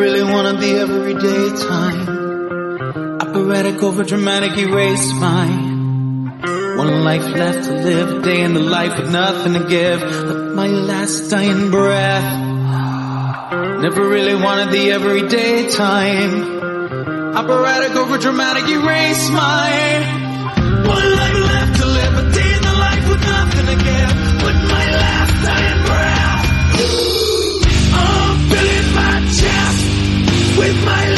really wanted the everyday time. Operatic, overdramatic, erase my one life left to live, a day in the life with nothing to give but my last dying breath. Never really wanted the everyday time. Operatic, overdramatic, erase my one life left to live, a day in the life with nothing to give but my last dying breath. I'm filling my chest with my